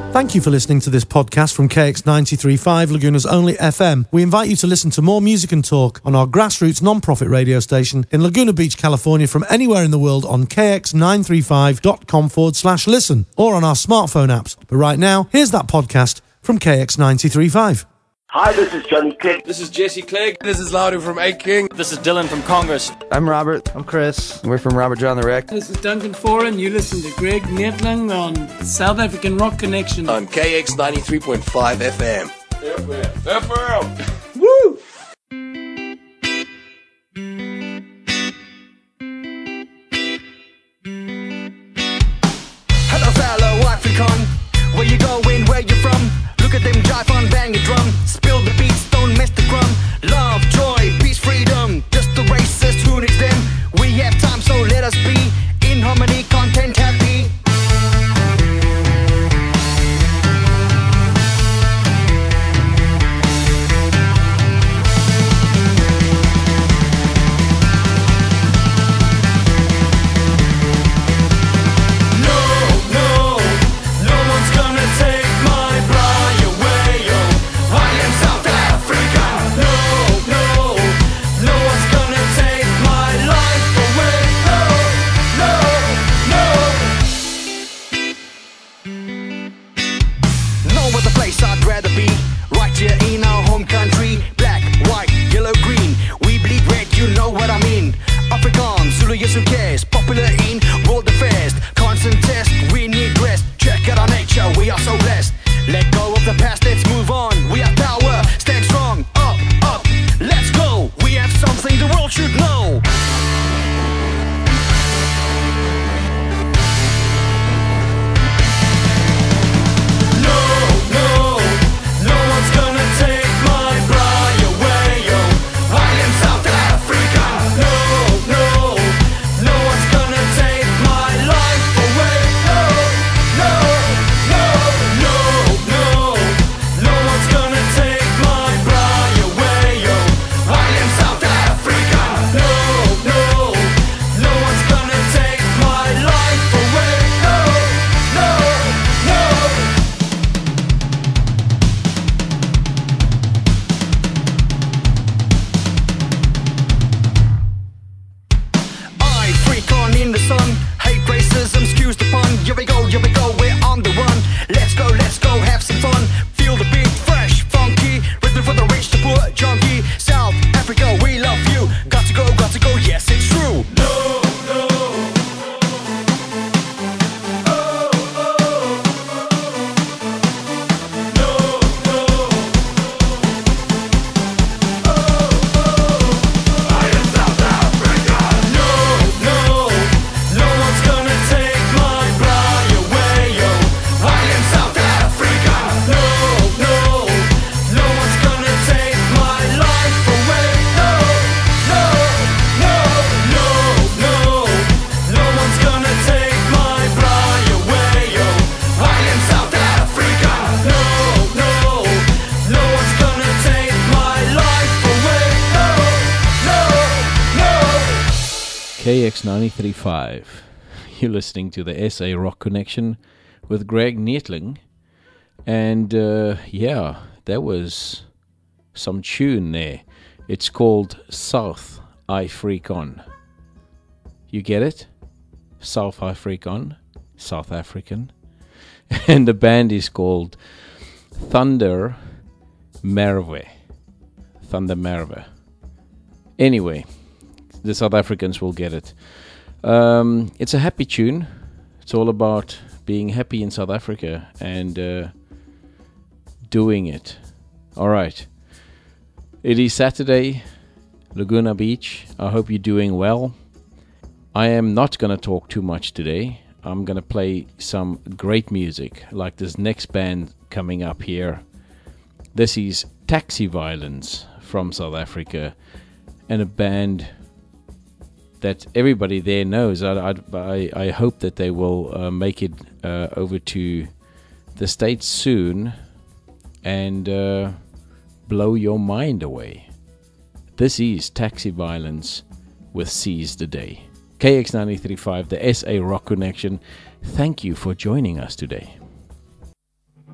Thank you for listening to this podcast from KX93.5, Laguna's only FM. We invite you to listen to more music and talk on our grassroots non-profit radio station in Laguna Beach, California, from anywhere in the world on kx935.com/listen or on our smartphone apps. But right now, here's that podcast from KX93.5. Hi, this is Johnny Clegg. This is Jesse Clegg. This is Louder from Eight King. This is Dylan from Congress. I'm Robert. I'm Chris. We're from Robert John the Wreck. This is Duncan Foran. You listen to Greg Nettling on South African Rock Connection. On KX 93.5 FM. FM. Woo! Hello, fellow African. Where you going? Where you from? Look at them jive on, bang a drum. Spill the beats, don't miss the crumb. Love, joy, peace, freedom. Just the racist who needs them. We have time, so let us be in harmony, content, happy. KX 93.5. You're listening to the SA Rock Connection with Greg Nettling. And yeah, that was some tune there. It's called South African. You get it? South African, South African. And the band is called Thunder Merwe. Thunder Merwe. Anyway, the South Africans will get it. It's a happy tune. It's all about being happy in South Africa and doing it. All right. It is Saturday, Laguna Beach. I hope you're doing well. I am not going to talk too much today. I'm going to play some great music, like this next band coming up here. This is Taxi Violence from South Africa, and a band that everybody there knows. I hope that they will make it over to the States soon and blow your mind away. This is Taxi Violence with Seize the Day. KX 93.5, the SA Rock Connection. Thank you for joining us today.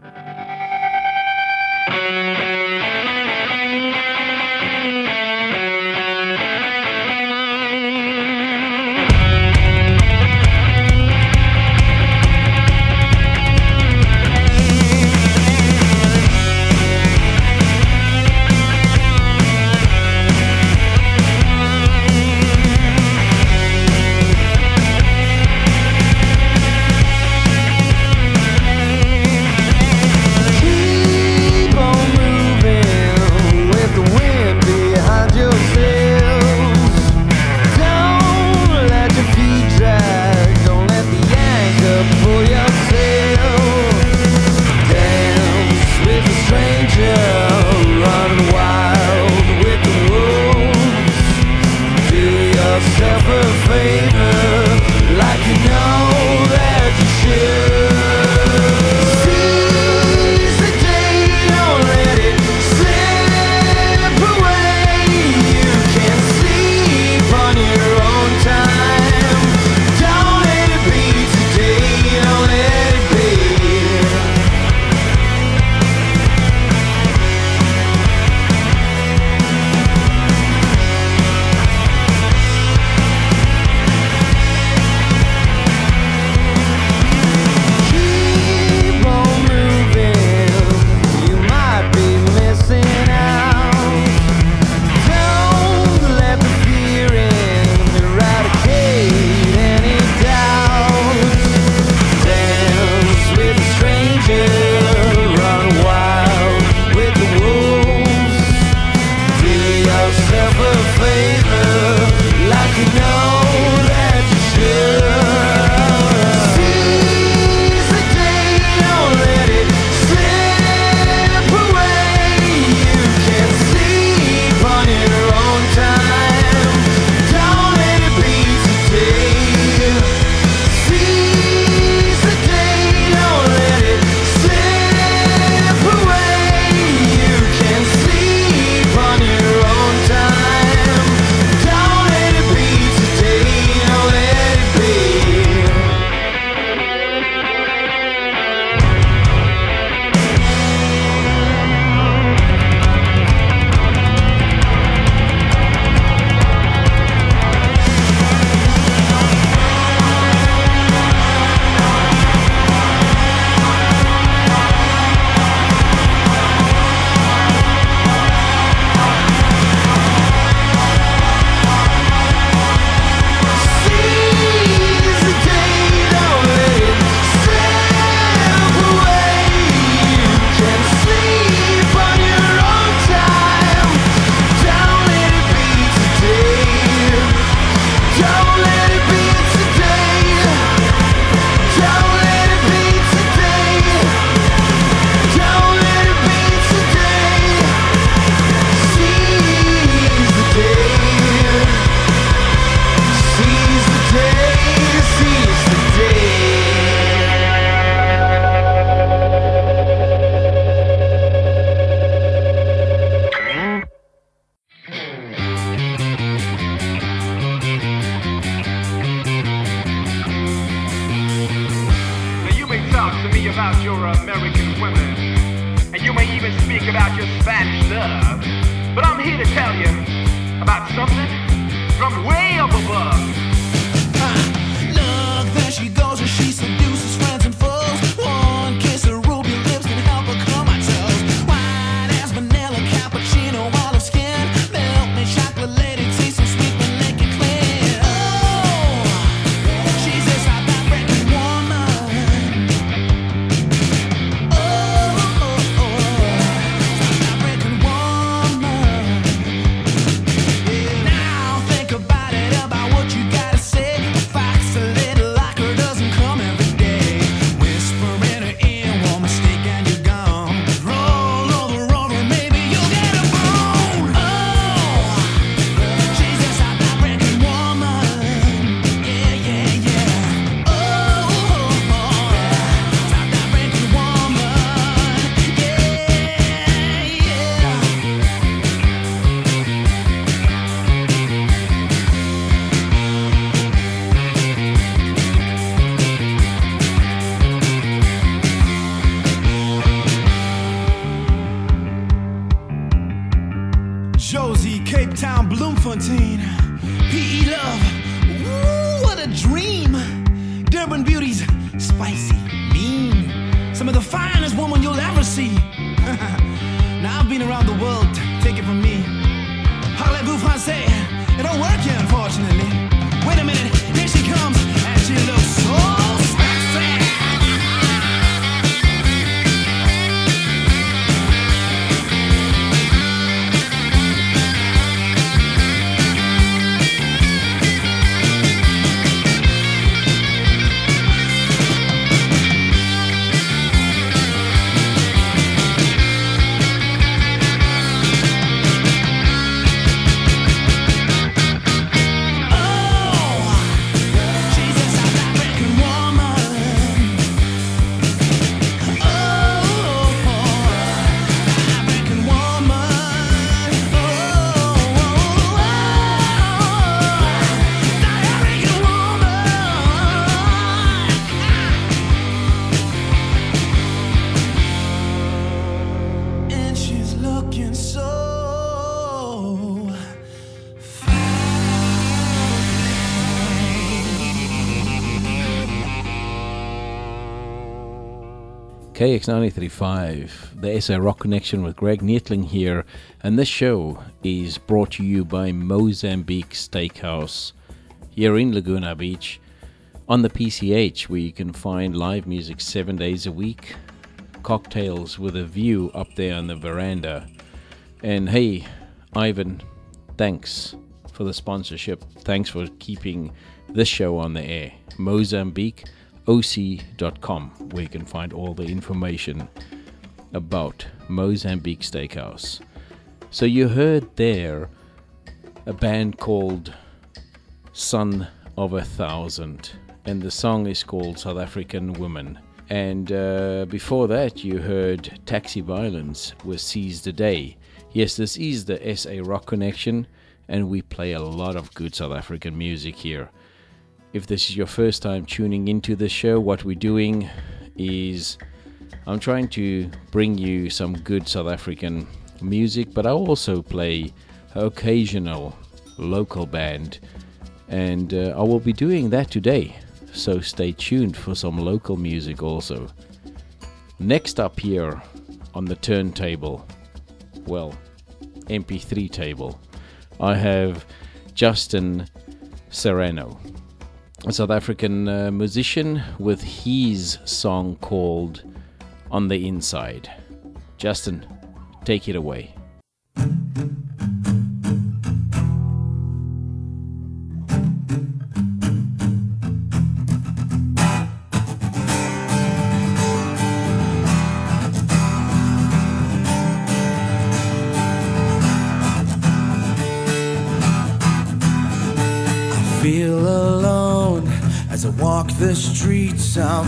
me about your American women, and you may even speak about your Spanish love. But I'm here to tell you about something from way up above. Look, there she goes and she seduces friends and foes. One kiss of ruby lips can help her calm my toes. White as vanilla, cappuccino, olive skin. Milk me chocolate lady, taste so sweet when liquid clean. Oh, she's a South African woman. Oh, South African woman. Yeah. Now think about it, about what you gotta say. Fox a little like her doesn't come every day. Whisper in her ear, one mistake and you're gone. Roll over, maybe you'll get a bone. Oh, she's a South African woman. Yeah, yeah, yeah. Oh, South African woman. Yeah, yeah. Josie, Cape Town, Bloemfontein, PE Love, ooh, what a dream. Durban beauties, spicy, mean, some of the finest women you'll ever see. Now I've been around the world, take it from me. Parlez-vous français? It don't work here, unfortunately. Wait a minute, here she comes, and she looks so sexy. She's a South African woman. African woman. African woman. And she's looking so KX935, the SA Rock Connection with Greg Neethling here, and this show is brought to you by Mozambique Steakhouse here in Laguna Beach on the PCH, where you can find live music 7 days a week, cocktails with a view up there on the veranda. And hey, Ivan, thanks for the sponsorship. Thanks for keeping this show on the air. MozambiqueOC.com, where you can find all the information about Mozambique Steakhouse. So you heard there a band called Son of a Thousand, and the song is called South African Woman. And before that you heard Taxi Violence with Seize the Day. Yes, this is the SA Rock Connection, and we play a lot of good South African music here. If this is your first time tuning into the show, what we're doing is I'm trying to bring you some good South African music, but I'll also play occasional local band, and I will be doing that today, so stay tuned for some local music also. Next up here on the turntable, well, MP3 table, I have Justin Serrano, a South African musician, with his song called On the Inside. Justin, take it away. Feel alone as I walk the streets of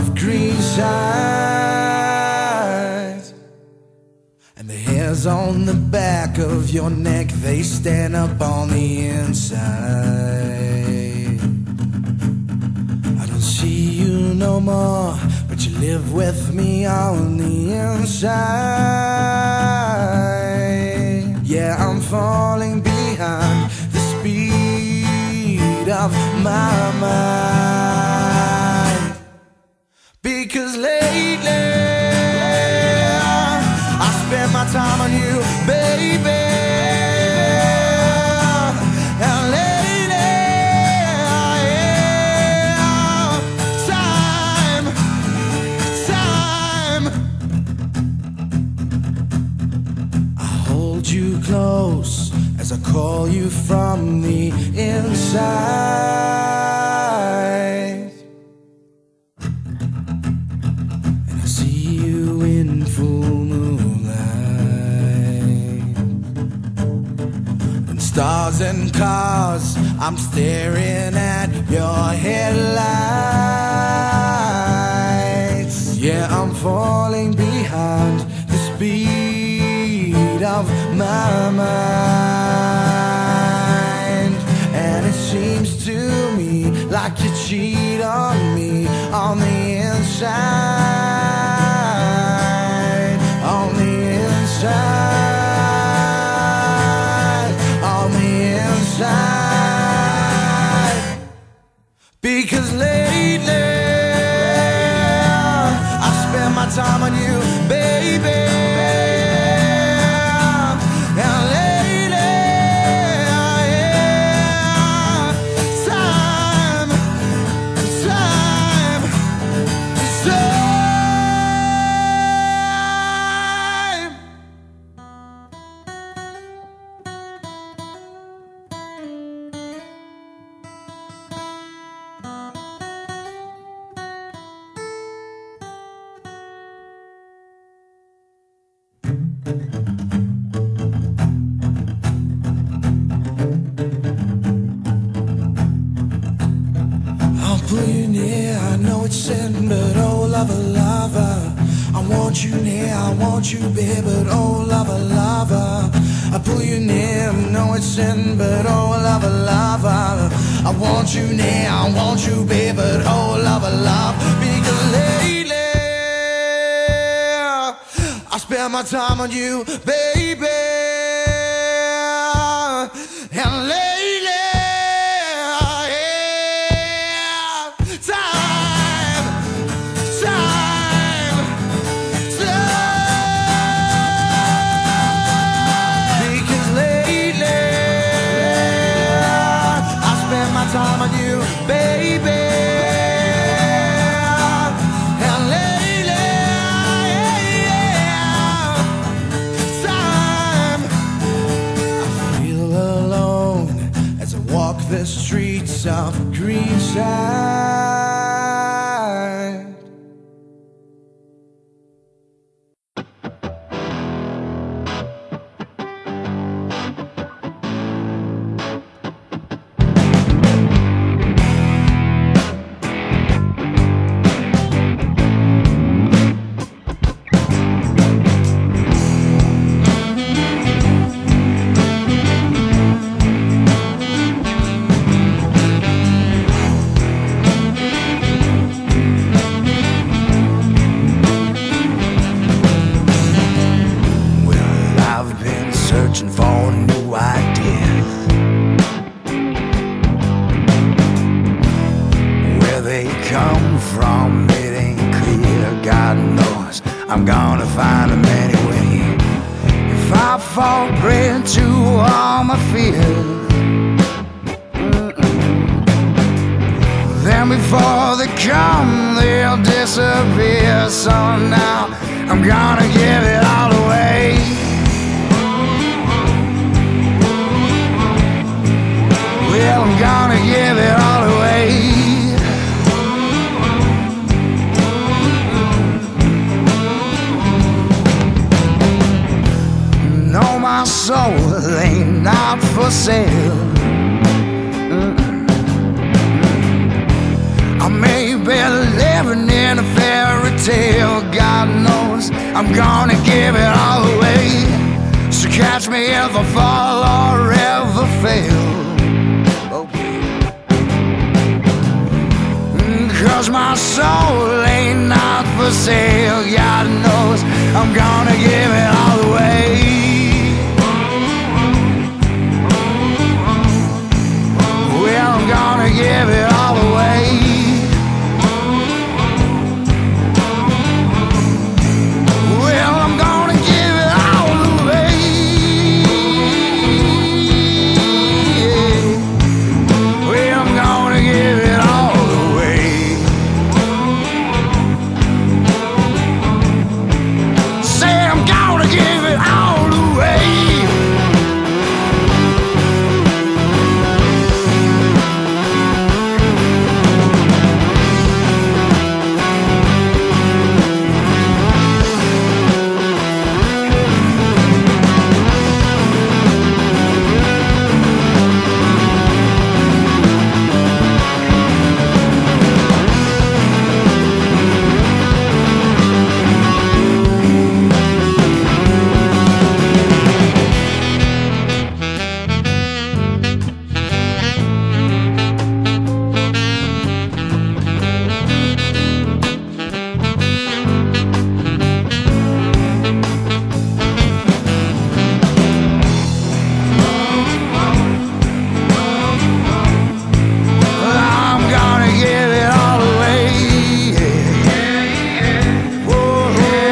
Greenside, and the hairs on the back of your neck, they stand up on the inside. I don't see you no more, but but you live with me on the inside. Yeah, I'm falling behind the speed of my mind, because lately I spend my time on you, baby. And lately, yeah, time. I hold you close as I call you from the inside, and I see you in full moonlight, and stars and cars, I'm staring at your headlights. Yeah, I'm falling behind the speed of my mind, and it seems to me like you cheat on me on the inside, on the inside, on the inside, because lately I spend my time on you, baby. I'll pull you near, I know it's sin, but oh lover, lover, I want you near, I want you babe, but oh lover, lover, I pull you near, I know it's sin, but oh lover, lover, I want you near, I want you babe, but oh lover, love, because lately I spend my time on you, baby, and lately time on you, baby. And lately, time. I feel alone as I walk the streets of Greenside. Searching for new ideas, where they come from it ain't clear. God knows I'm gonna find them anyway. If I fall prey to all my fears, then before they come they'll disappear. So now I'm gonna give it all away. Well, I'm gonna give it all away. No, my soul ain't not for sale. I may be living in a fairy tale. God knows I'm gonna give it all away. So catch me if I fall or ever fail. 'Cause my soul ain't not I'm gonna give it all away. Well, I'm gonna give it all away. Well, I'm gonna give it all away. Well, I'm gonna give it all away. Say I'm gonna give it all away. I'm gonna give it all away. Whoa.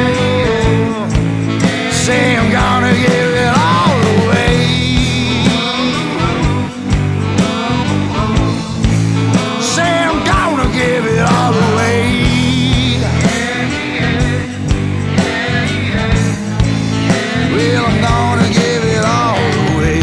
Say I'm gonna give it all away. Say I'm gonna give it all away. Well, I'm gonna give it all away.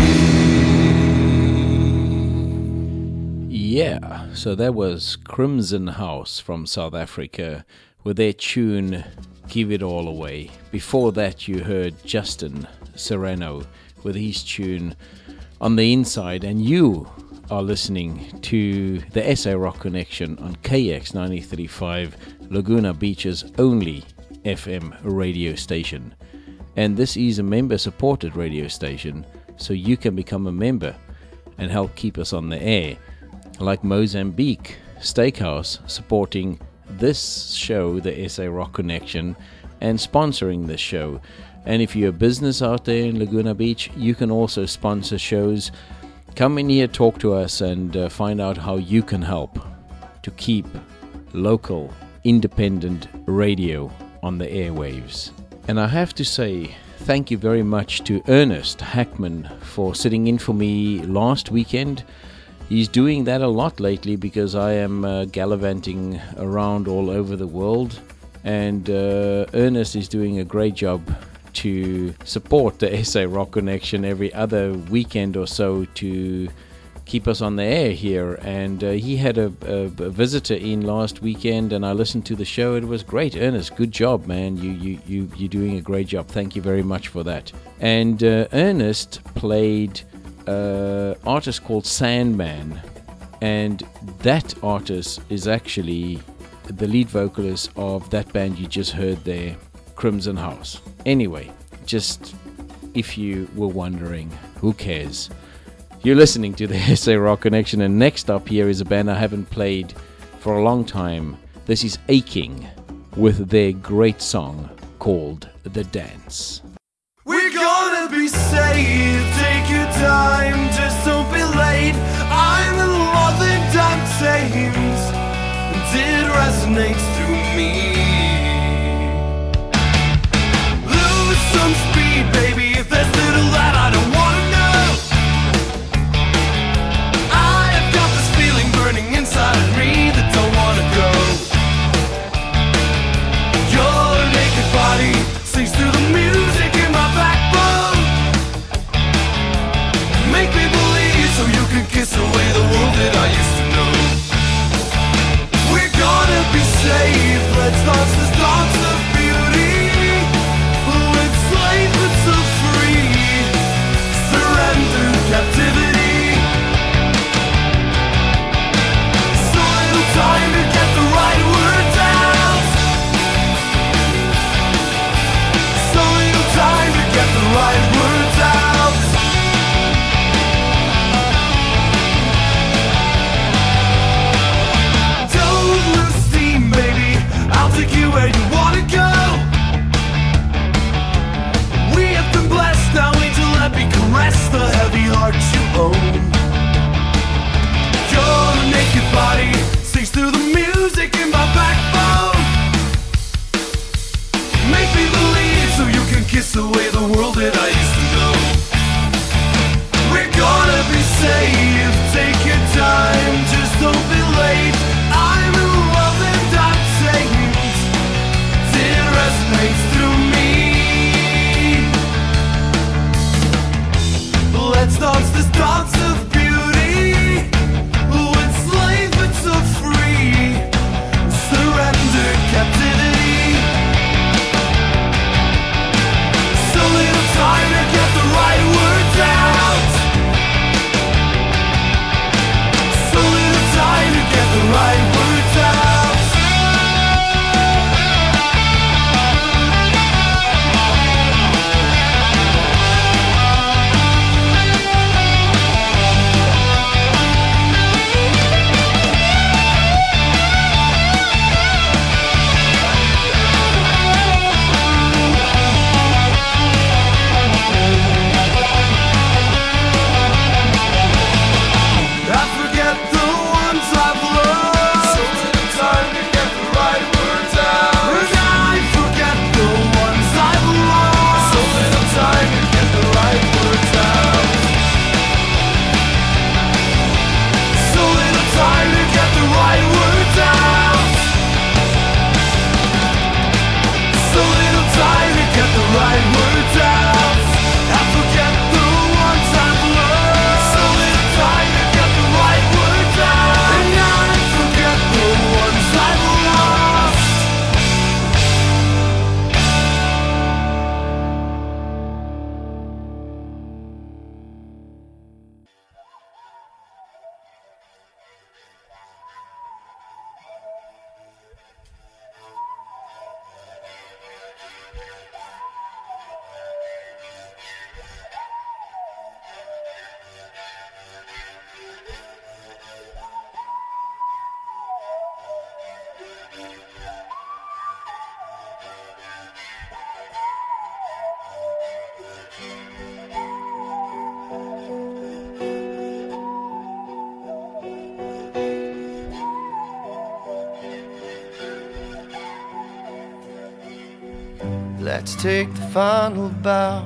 Yeah, so that was Crimson House from South Africa with their tune Give It All Away. Before that, you heard Justin Serrano with his tune On the Inside, and you are listening to the SA Rock Connection on KX 93.5, Laguna Beach's only FM radio station. And this is a member-supported radio station, so you can become a member and help keep us on the air. Like Mozambique Steakhouse supporting this show, the SA Rock Connection, and sponsoring this show. And if you're a business out there in Laguna Beach, you can also sponsor shows. Come in here, talk to us, and find out how you can help to keep local, independent radio on the airwaves. And I have to say, thank you very much to Ernest Hackman for sitting in for me last weekend. He's doing that a lot lately because I am gallivanting around all over the world, and Ernest is doing a great job to support the SA Rock Connection every other weekend or so to keep us on the air here. And he had a visitor in last weekend, and I listened to the show. It was great. Ernest, good job, man. You're doing a great job. Thank you very much for that. And Ernest played artist called Sandman, and that artist is actually the lead vocalist of that band you just heard there, Crimson House. Anyway, just if you were wondering, who cares? You're listening to the SA Rock Connection, and next up here is a band I haven't played for a long time. This is Aching with their great song called The Dance. We're gonna be safe, take your time, just don't be late. I'm in love with dark sayings, and it resonates through me. Lose some speed, baby, if there's little that I don't wanna know. I have got this feeling burning inside of me that don't wanna go. Your naked body sings through the music in my backbone. Make me believe so you can kiss away the world that I used to know. We're gonna be safe, let's dance this dance of beauty. Let's slave but so free, surrender captivity. So little time to get the right words out. So little time to get the right words out. Don't lose steam, baby, I'll take you where you wanna go. heart you own. Your naked body sings through the music in my backbone. Make me believe so you can kiss away the world that I used to know. We're gonna be safe, take your time, just don't be late. I'm in love and I'm safe, it resonates through me. Let's dance this dance of beauty, enslaved but so free, surrender captivity. So little time to get the right words out, so little time to get the right words out. Let's take the final bow.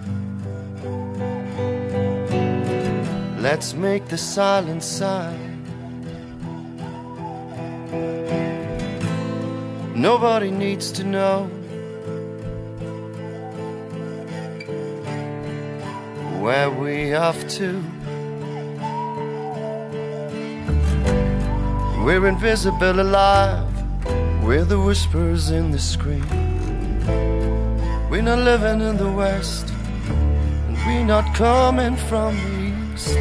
Let's make the silence sigh. Nobody needs to know where we off to. We're invisible alive, we're the whispers in the screen. We're not living in the West, and we're not coming from the East.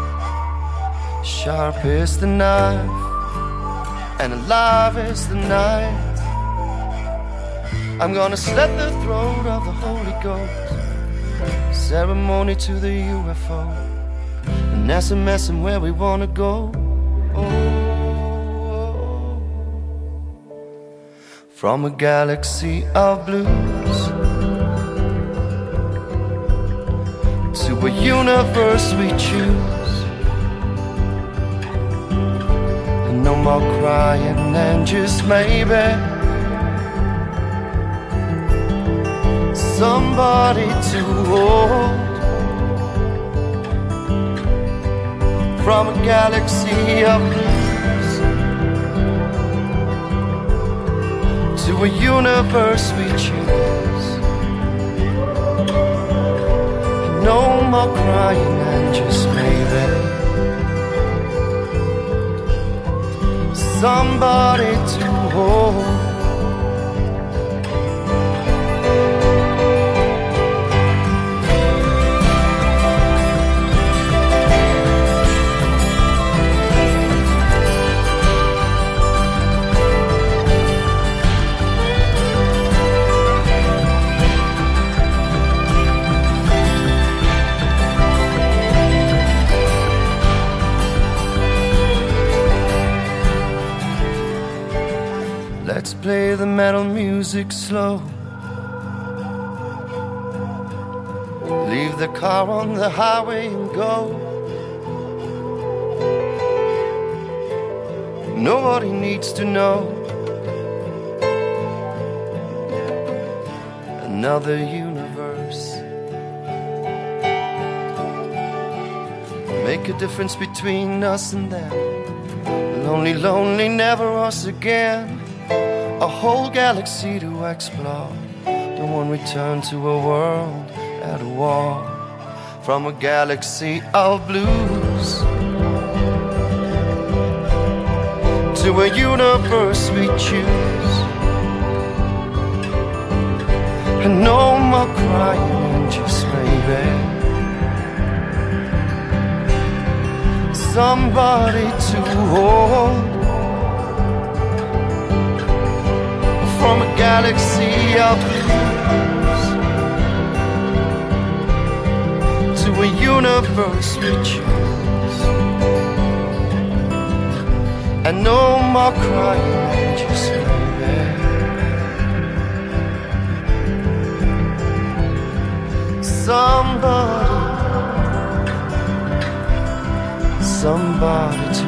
Sharp is the knife, and alive is the night. I'm gonna slit the throat of the Holy Ghost, ceremony to the UFO, and SMS and where we wanna go. From a galaxy of blues to a universe we choose. And no more crying and just maybe somebody to hold. From a galaxy of blues to a universe we choose. No more crying and just maybe somebody to hold. Let's play the metal music slow. Leave the car on the highway and go. Nobody needs to know. Another universe. Make a difference between us and them. Lonely, lonely, never us again. A whole galaxy to explore. Don't want to return to a world at war. From a galaxy of blues to a universe we choose. And no more crying, just maybe somebody to hold. From a galaxy of blues to a universe we choose. And no more crying, just maybe somebody to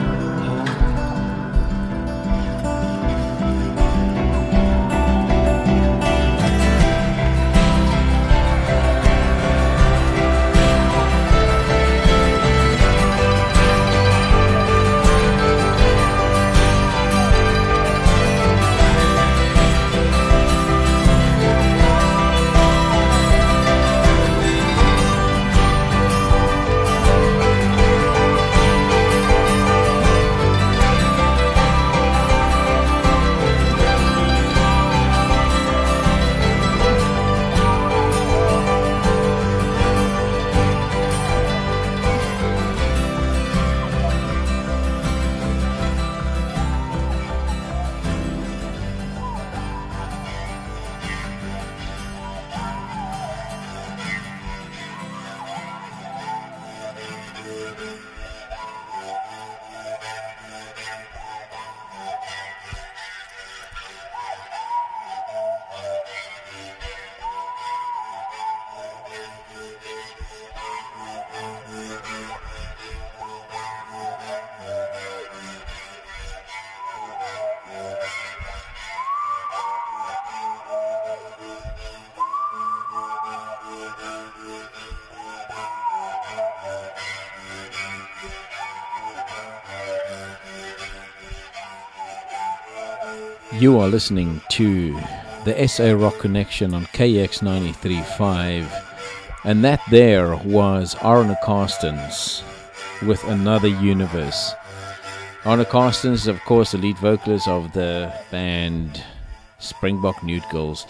You are listening to the SA Rock Connection on KX 93.5, and that there was Arne Carstens with Another Universe. Arne Carstens is, of course, the lead vocalist of the band Springbok Nude Girls,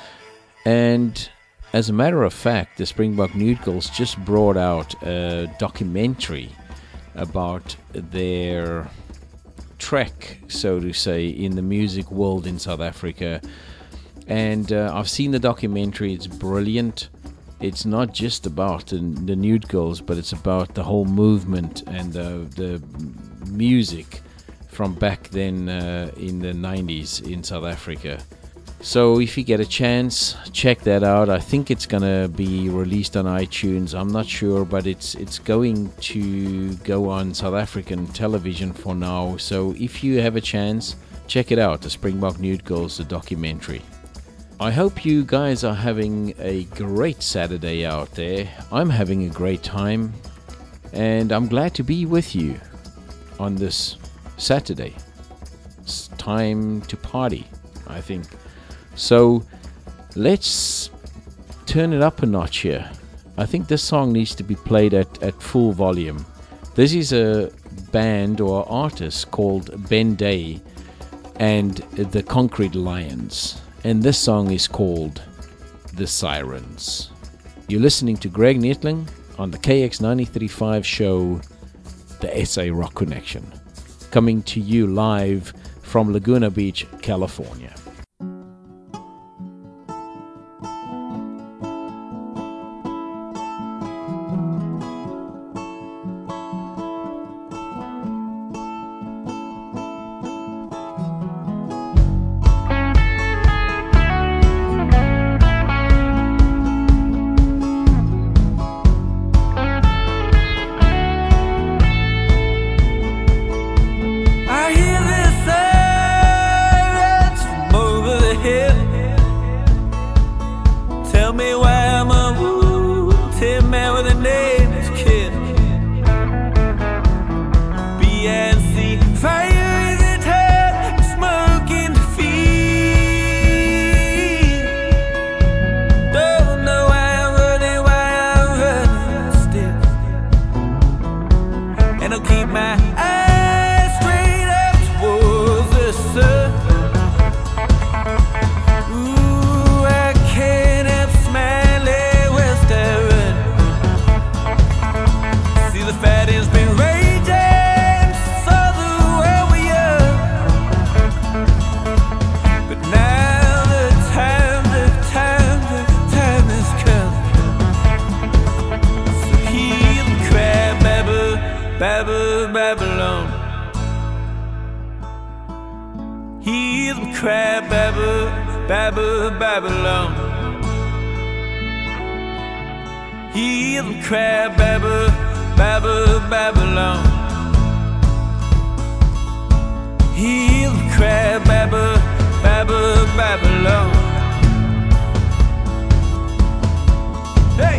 and as a matter of fact, the Springbok Nude Girls just brought out a documentary about their trek, so to say, in the music world in South Africa. And I've seen the documentary. It's brilliant. It's not just about the Nude Girls, but it's about the whole movement and the music from back then in the 90s in South Africa. So if you get a chance, check that out. I think it's gonna be released on iTunes. I'm not sure, but it's going to go on South African television for now. So if you have a chance, check it out, the Springbok Nude Girls, the documentary. I hope you guys are having a great Saturday out there. I'm having a great time, and I'm glad to be with you on this Saturday. It's time to party, I think. So let's turn it up a notch here. I think this song needs to be played at full volume. This is a band or artist called Ben Day and the Concrete Lions, and this song is called The Sirens. You're listening to Greg Nettling on the KX 93.5 show, the SA Rock Connection, coming to you live from Laguna Beach, California. Babylon. Hear them cry, Babylon. Hear them cry, Babylon. Hey!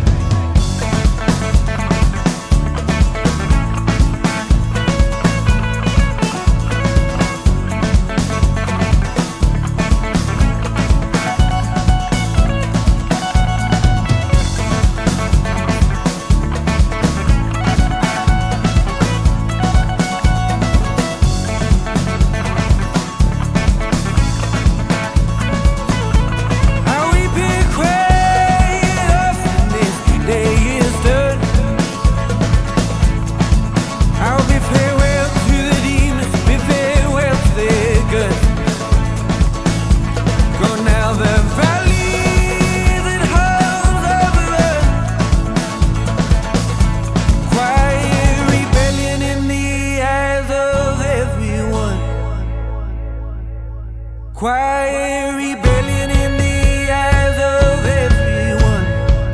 Quiet rebellion in the eyes of everyone.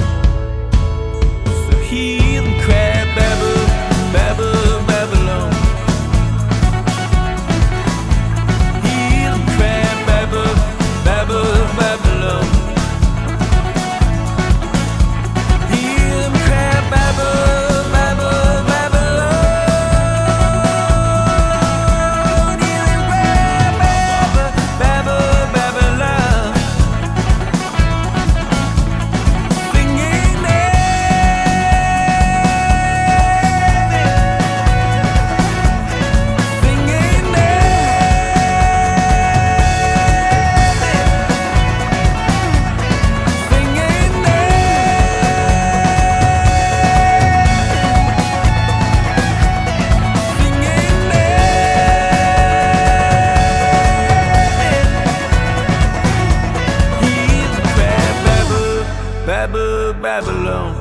So hear them cry, Babylon. Hear them cry, Babylon. Hear them cry, Babylon. Babylon.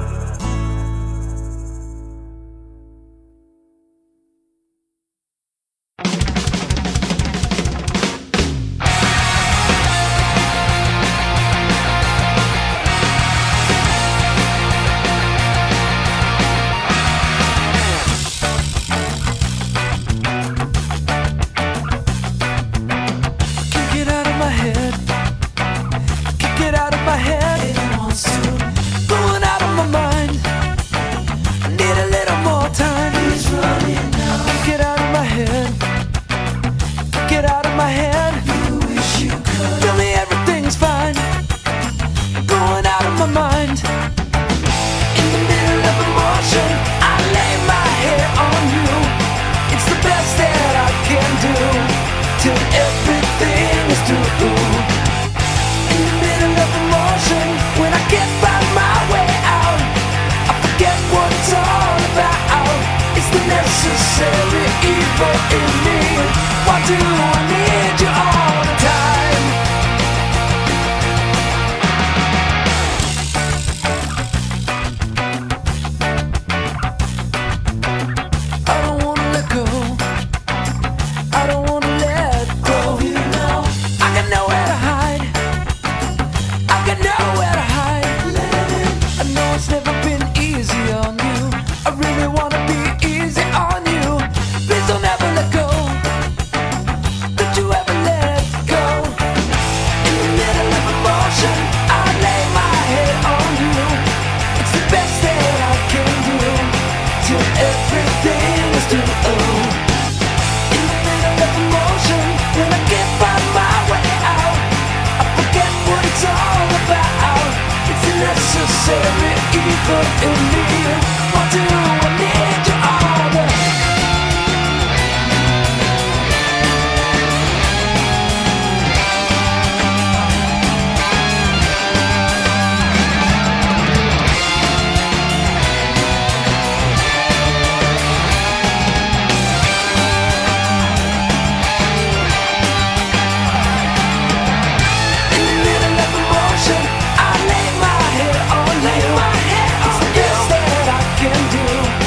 Lay my head on you. It's the best that I can do.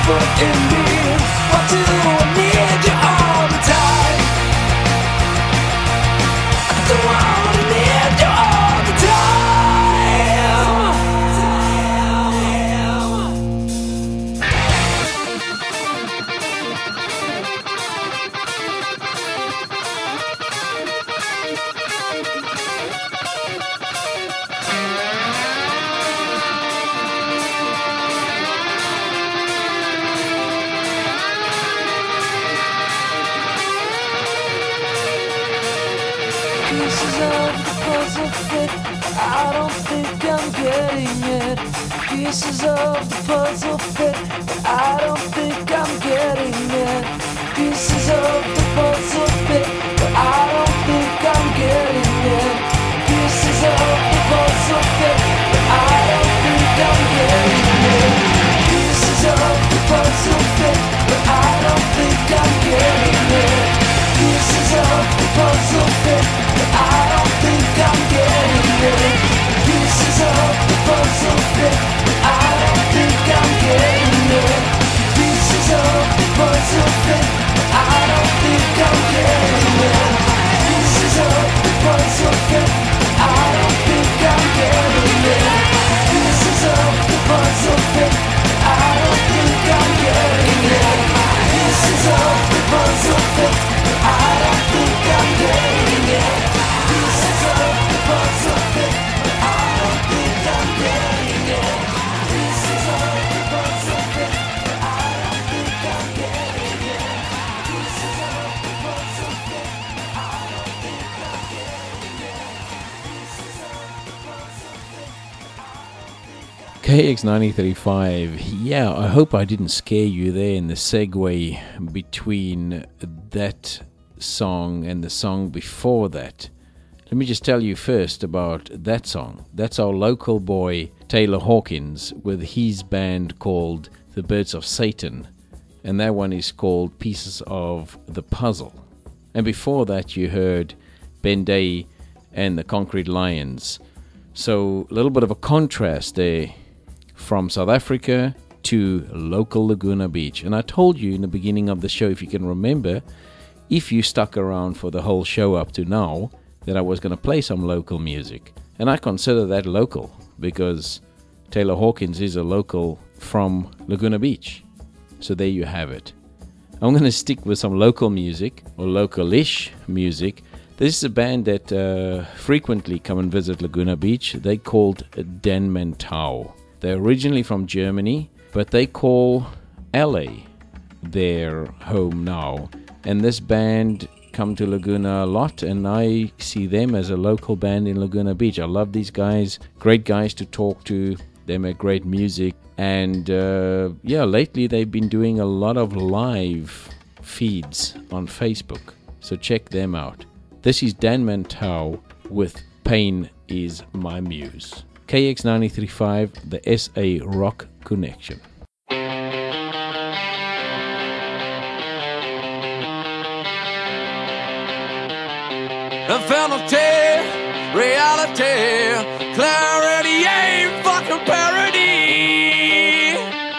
comfort in me. Why do I need you all the time? I don't wanna need you all the time. Pieces of the puzzle fit, I don't think I'm getting it. Pieces of the puzzle fit, but I don't think I'm getting it. Pieces of the puzzle fit, but I don't think I'm getting it. Pieces of the puzzle fit, but I don't think I'm getting it. Pieces of the puzzle fit, but I don't think I'm getting it. Pieces of the puzzle fit, but I don't think I'm getting it. Pieces of the puzzle fit, but I don't think I'm getting it. Pieces of the puzzle fit, but I don't think I'm getting it. Pieces of the puzzle fit, but I don't think I'm getting it. Pieces of the puzzle fit, but I don't think I'm getting it. Pieces of the puzzle fit, but I don't think I'm getting it. Pieces of the puzzle fit, but I don't think I'm getting it. Pieces of the puzzle fit, but I don't think I'm getting it. Pieces of the puzzle fit, but I don't think I'm getting it. Pieces of the puzzle fit, but I don't think I'm KX935. Yeah, I hope I didn't scare you there in the segue between that song and the song before that. Let me just tell you first about that song. That's our local boy Taylor Hawkins with his band called The Birds of Satan, and that one is called Pieces of the Puzzle. And before that you heard Ben Day and the Concrete Lions. So a little bit of a contrast there from South Africa to local Laguna Beach. And I told you in the beginning of the show, if you can remember, if you stuck around for the whole show up to now, that I was going to play some local music. And I consider that local because Taylor Hawkins is a local from Laguna Beach. So there you have it. I'm going to stick with some local music, or local-ish music. This is a band that frequently come and visit Laguna Beach. They're called Dan Mantau. They're originally from Germany, but they call LA their home now. And this band come to Laguna a lot, and I see them as a local band in Laguna Beach. I love these guys, great guys to talk to. They make great music, and lately they've been doing a lot of live feeds on Facebook, so check them out. This is Dan Mantau with Pain Is My Muse. KX935, the SA Rock Connection. Infinity, reality, clarity ain't fucking parody.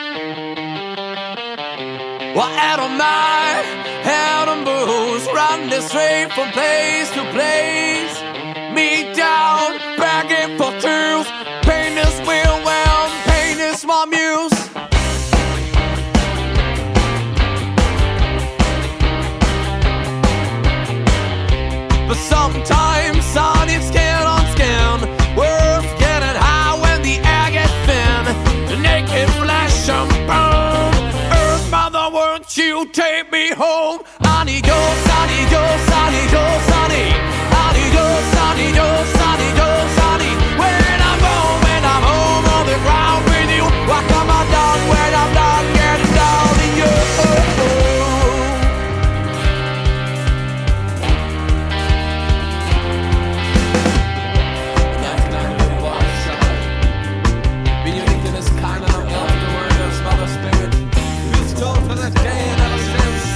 Well, Adam and I had them booze, running straight from place to place. Me down, begging for truth. Pain is real, well, pain is my muse. But sometimes, son, it's skin on skin. Words getting high when the air gets thin. Naked flesh and bone. Earth, mother, won't you take me home? I need your, I need your, I need your, I need. I need your, I need your, I need your, I need. When I'm home on the ground with you. Why come I down when I'm not getting down in you? Keiner am Ort, the word of Mother Spirit. Please go for that day and ever since.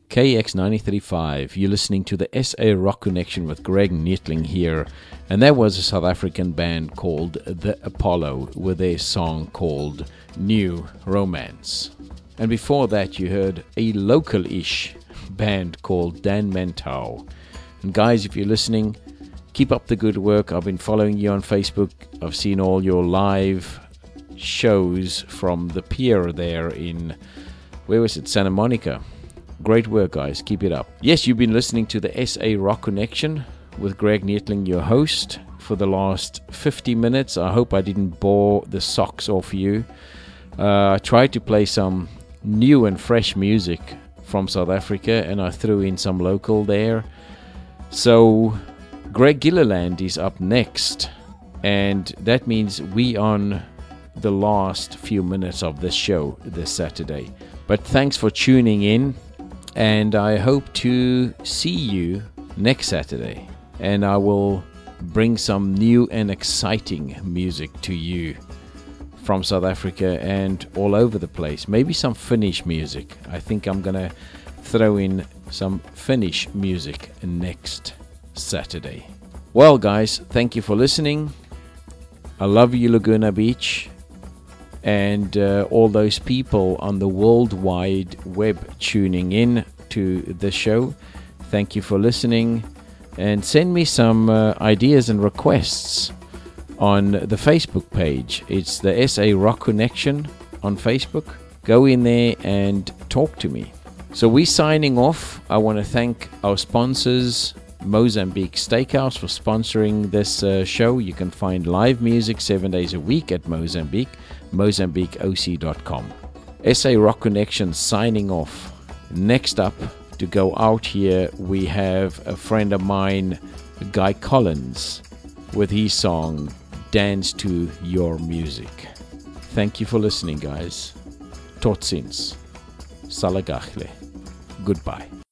KX 93.5. You're listening to the SA Rock Connection with Greg Nettling here. And that was a South African band called The Apollo with their song called New Romance. And before that you heard a local-ish band called Dan Mantau. And guys, if you're listening, keep up the good work. I've been following you on Facebook. I've seen all your live shows from the pier there in, where was it, Santa Monica. Great work, guys. Keep it up. Yes, you've been listening to the SA Rock Connection with Greg Nettling, your host, for the last 50 minutes. I hope I didn't bore the socks off you. I tried to play some new and fresh music from South Africa, and I threw in some local there. So Greg Gilliland is up next, and that means we on the last few minutes of this show this Saturday. But thanks for tuning in, and I hope to see you next Saturday, and I will bring some new and exciting music to you from South Africa and all over the place. Maybe some Finnish music. I think I'm gonna throw in some Finnish music next Saturday. Well, guys, thank you for listening. I love you, Laguna Beach, and all those people on the World Wide Web tuning in to the show. Thank you for listening, and send me some ideas and requests on the Facebook page. It's the SA Rock Connection on Facebook. Go in there and talk to me. So we're signing off. I want to thank our sponsors, Mozambique Steakhouse, for sponsoring this show. You can find live music 7 days a week at Mozambique, mozambiqueoc.com. SA Rock Connection signing off. Next up to go out here, we have a friend of mine, Guy Collins, with his song Dance to Your Music. Thank you for listening, guys. Tot ziens. Salagachle. Goodbye.